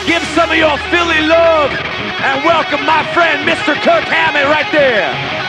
Give some of your Philly love and welcome my friend, Mr. Kirk Hammett, right there.